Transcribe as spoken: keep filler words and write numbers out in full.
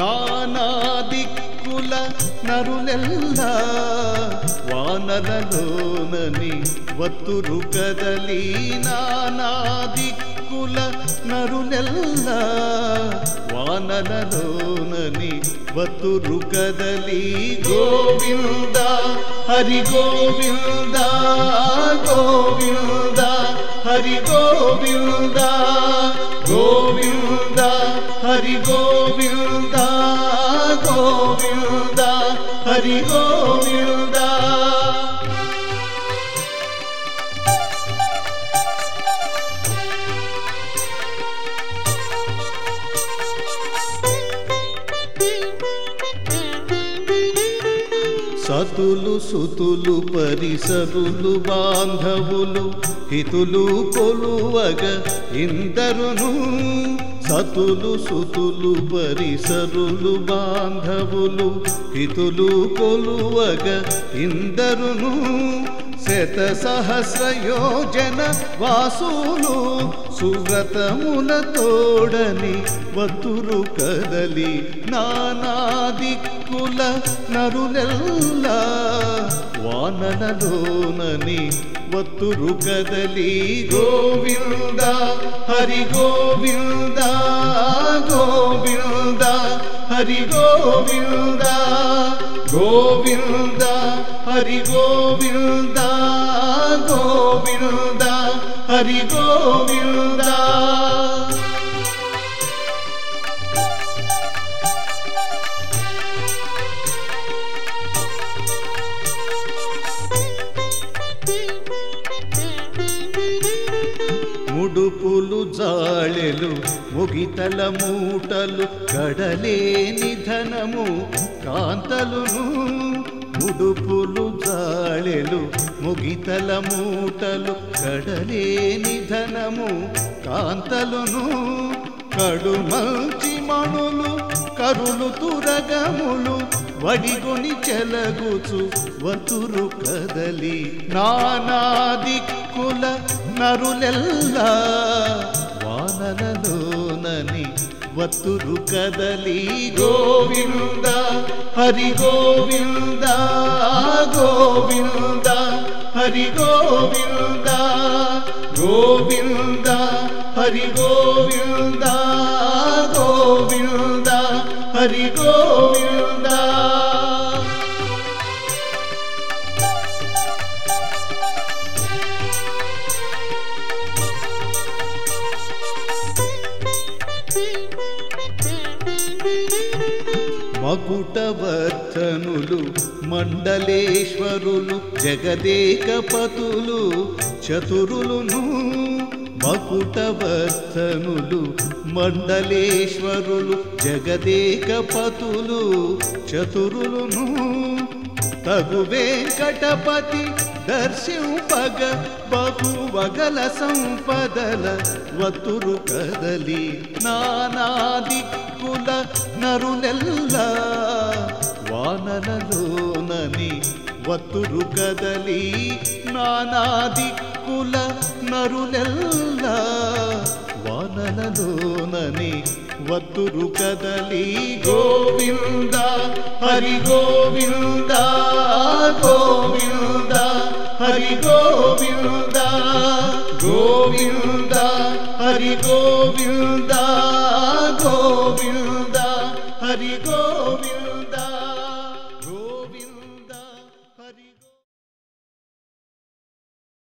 నానా దిక్కుల నరులెల్లా వానరలోనని వత్తురు కదలి నానా దిక్కుల నరులెల్లా వానరలోనని వత్తురు కదలి గోవింద హరి గోవింద గోవింద హరి గోవింద గోవింద హరి గోవింద గోవింద హరి గోవింద సతులు సుతులు పరిసరులు బాంధవులు హితులు కొలువగ ఇందరును సతులు సుతులు పరిసరులు బాంధవులు హితులు కొలువగ ఇందరును శత సహస్ర యోజన వాసులు సువ్రతముల తోడని వత్తురు కదలి నానా దిక్కుల నరులెల్లా వాననలోనని వత్తురు కదలి గోవింద హరి గోవింద గోవింద హరి గోవింద గోవింద హరి గోవింద గోవింద హరి గోవింద ముడుపులు జాళెలు ముగితల మూటలు కడలేని ధనము కాంతలును ముడుపులు జాళెలు ముగితల మూటలు కడలేని ధనము కాంతలును కడు మంచి మణులు కరులు తురగములు వడిగొని చెలగుచు వతురు కదలి నానా దిక్కుల నరులెల్లా వాననలోనని వత్తురు కదలి గోవింద హరి గోవింద గోవింద హరి గోవింద గోవింద హరి గోవింద గోవింద హరి గోవింద మకుటవర్ధనులు మండలేశ్వరులు జగదేకపతులు చతురులును మకుటవర్ధనులు మండలేశ్వరులు జగదేకపతులు చతురులును తగు వెంకటపతి దర్శింపగ బహువగల సంపదల వత్తురు కదలి నానా దిక్కుల నరులెల్లా వాననలోనని వత్తురు కదలి నానా దిక్కుల నరులెల్లా వాననలోనని వత్తురు కదలి గోవింద హరి గోవింద గోవింద హరి గోవింద గోవింద హరి గోవింద గోవింద హరి గోవింద